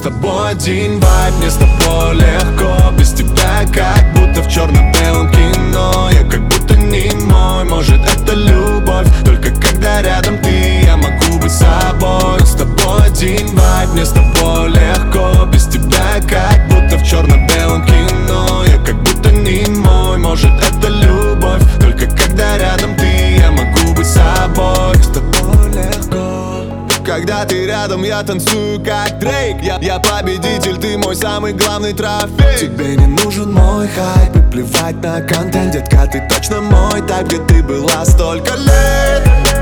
тобой один вайб, мне с тобой легко. Без тебя как будто в черно-белом кино. Я как будто не мой, может это любовь. Только когда рядом ты, я могу быть собой. С тобой один вайб, мне с тобой легко. Без тебя как будто в черно-белом кино. Я как будто не мой, может это любовь. Только когда рядом ты, я могу быть собой. С тобой легко. Когда ты рядом, я танцую как Дрейк. Я победитель, ты мой самый главный трофей. Тебе не нужен мой хайп и плевать на контент. Детка, ты точно мой тайп, где ты была столько лет.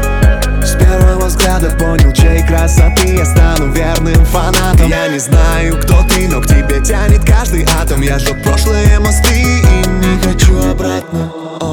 С первого взгляда понял, чьей красоты я стану верным фанатом. Я не знаю, кто ты, но к тебе тянет каждый атом. Я жег прошлые мосты и не хочу обратно.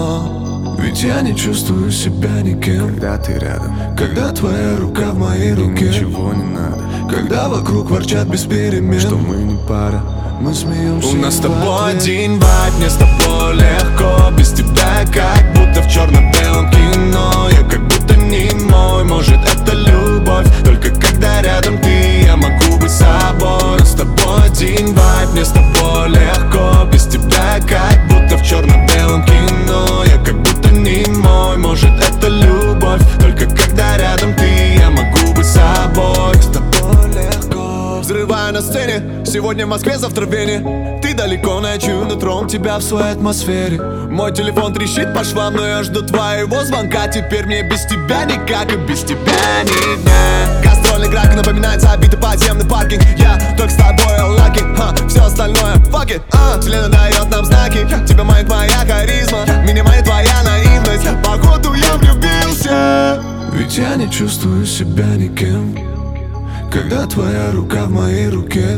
Ведь я не чувствую себя никем, когда ты рядом, когда твоя рука в моей руке. Ничего не надо, когда вокруг ворчат без перемен, что мы не пара, мы смеемся. У нас с тобой один вайб, мне с тобой легко. Без тебя как будто в черно-белом кино. Я как будто не мой, может это любовь. Только когда рядом ты, я могу быть собой. С тобой один вайб, мне с тобой легко. Без тебя как будто в черно-белом кино. Я как будто не мой, может это любовь. Только когда рядом ты, я могу быть собой. С тобой легко. Взрываю на сцене, сегодня в Москве, завтра в Вене. Ты далеко, ночью нутром тебя в своей атмосфере. Мой телефон трещит по швам, но я жду твоего звонка. Теперь мне без тебя никак и без тебя ни дня. Гастрольный график напоминает забитый подземный паркинг. Я только с тобой лаки, все остальное fuck it. Вселенная дает нам знаки, тебя манит моя харизма, меня манит твоя наивность. Походу я влюбился. Ведь я не чувствую себя никем, когда твоя рука в моей руке.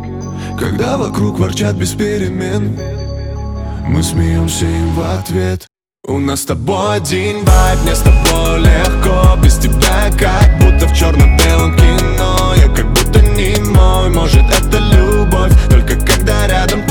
Когда вокруг ворчат без перемен, мы смеемся им в ответ. У нас с тобой один вайб, мне с тобой легко. Без тебя как будто в черно-белом кино. Я как будто не мой, может это любовь. Только когда рядом